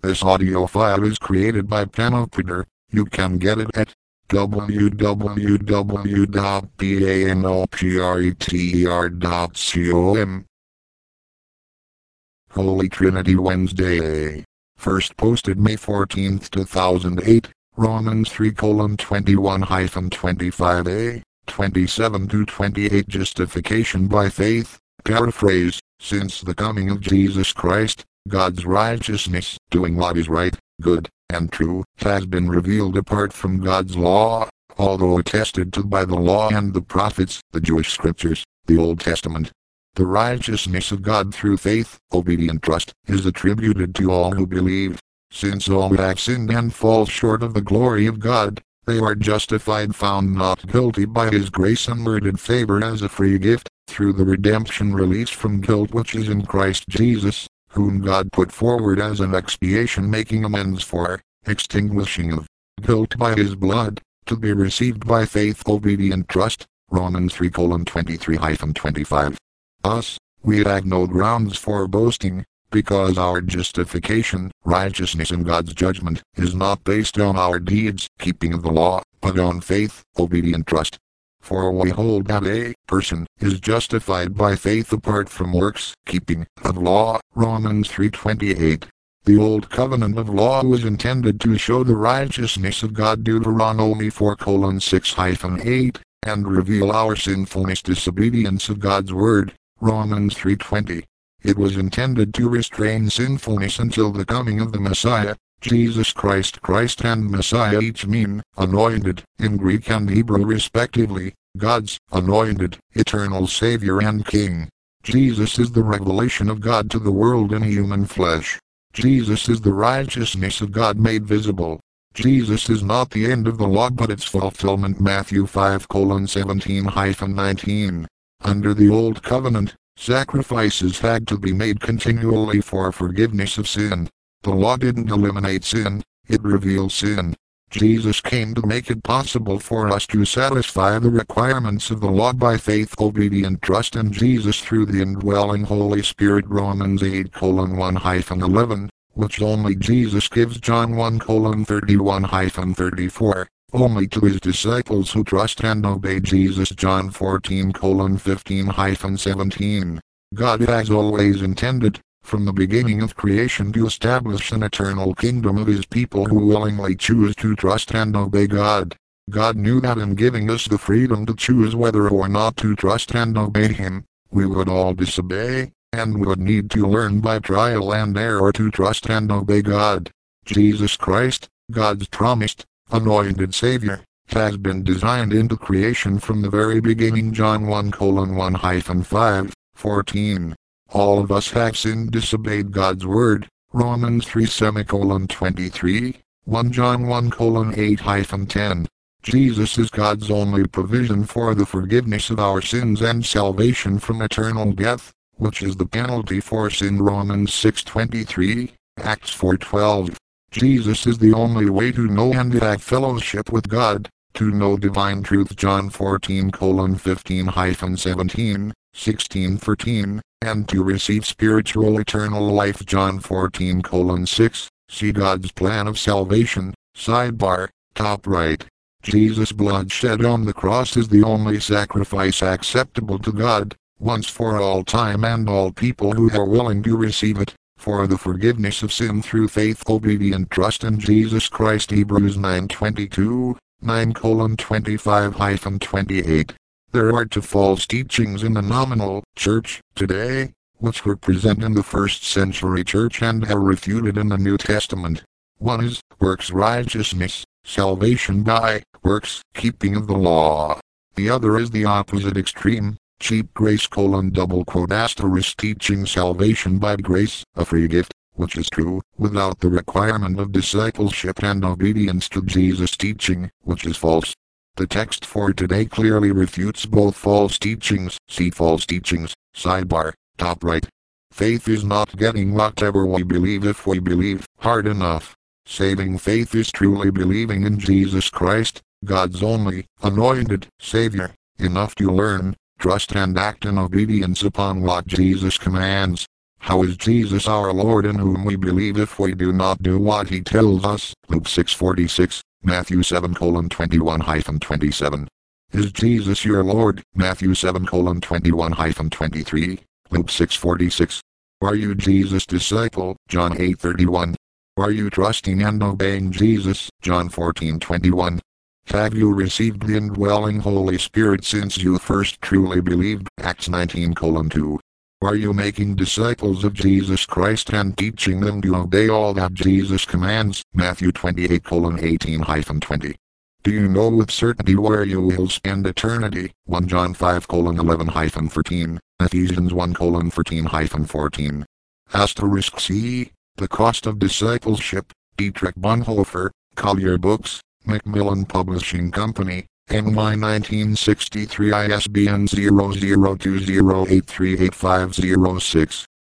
This audio file is created by Panopter. You can get it at www.panopter.com. Holy Trinity Wednesday. First posted May 14, 2008. Romans 3:21-25a, 27-28 Justification by faith. Paraphrase, since the coming of Jesus Christ, God's righteousness, doing what is right, good, and true, has been revealed apart from God's law, although attested to by the law and the prophets, the Jewish scriptures, the Old Testament. The righteousness of God through faith, obedient trust, is attributed to all who believe. Since all have sinned and fall short of the glory of God, they are justified, found not guilty by His grace, unmerited favor as a free gift, through the redemption release from guilt which is in Christ Jesus, whom God put forward as an expiation, making amends for, extinguishing of guilt by His blood, to be received by faith, obedient trust. Romans 3:23-25. Us, we have no grounds for boasting, because our justification, righteousness in God's judgment, is not based on our deeds, keeping of the law, but on faith, obedient trust. For we hold that a person is justified by faith apart from works, keeping of law. Romans 3:28. The old covenant of law was intended to show the righteousness of God, Deuteronomy 4:6-8, and reveal our sinfulness, disobedience of God's word. Romans 3:20. It was intended to restrain sinfulness until the coming of the Messiah, Jesus Christ. Christ and Messiah each mean anointed, in Greek and Hebrew respectively, God's anointed, eternal Savior and King. Jesus is the revelation of God to the world in human flesh. Jesus is the righteousness of God made visible. Jesus is not the end of the law but its fulfillment. Matthew 5:17-19. Under the Old Covenant, sacrifices had to be made continually for forgiveness of sin. The law didn't eliminate sin, it revealed sin. Jesus came to make it possible for us to satisfy the requirements of the law by faith, obedient trust in Jesus through the indwelling Holy Spirit. Romans 8:1-11, which only Jesus gives. John 1:31-34. Only to His disciples who trust and obey Jesus. John 14:15-17. God has always intended, from the beginning of creation, to establish an eternal kingdom of His people who willingly choose to trust and obey God. God knew that in giving us the freedom to choose whether or not to trust and obey Him, we would all disobey, and would need to learn by trial and error to trust and obey God. Jesus Christ, God's promised, anointed Savior, has been designed into creation from the very beginning. John 1:1-5-14. All of us have sinned, disobeyed God's word. Romans 3:23. 1 John 1:8-10. Jesus is God's only provision for the forgiveness of our sins and salvation from eternal death, which is the penalty for sin. Romans 6:23, Acts 4:12. Jesus is the only way to know and have fellowship with God, to know divine truth. John 14:15-17, 16:13, and to receive spiritual eternal life. John 14:6. See God's plan of salvation. Sidebar, top right. Jesus' blood shed on the cross is the only sacrifice acceptable to God, once for all time and all people who are willing to receive it, for the forgiveness of sin through faith, obedient trust in Jesus Christ. Hebrews 9:22, 9:25-28. There are two false teachings in the nominal church today, which were present in the first century church and are refuted in the New Testament. One is works righteousness, salvation by works, keeping of the law. The other is the opposite extreme, cheap grace: teaching salvation by grace, a free gift, which is true, without the requirement of discipleship and obedience to Jesus' teaching, which is false. The text for today clearly refutes both false teachings. See false teachings, sidebar, top right. Faith is not getting whatever we believe if we believe hard enough. Saving faith is truly believing in Jesus Christ, God's only anointed Savior, enough to learn, trust and act in obedience upon what Jesus commands. How is Jesus our Lord in whom we believe if we do not do what he tells us? Luke 6:46, Matthew 7:21-27. Is Jesus your Lord? Matthew 7:21-23, Luke 6:46. Are you Jesus' disciple? John 8:31. Are you trusting and obeying Jesus? John 14:21. Have you received the indwelling Holy Spirit since you first truly believed? Acts 19:2. Are you making disciples of Jesus Christ and teaching them to obey all that Jesus commands? Matthew 28:18-20. Do you know with certainty where you will spend eternity? 1 John 5:11-13, Ephesians 1:13-14. Asterisk C. The Cost of Discipleship, Dietrich Bonhoeffer, Collier Books, Macmillan Publishing Company, NY 1963 ISBN 0020838506.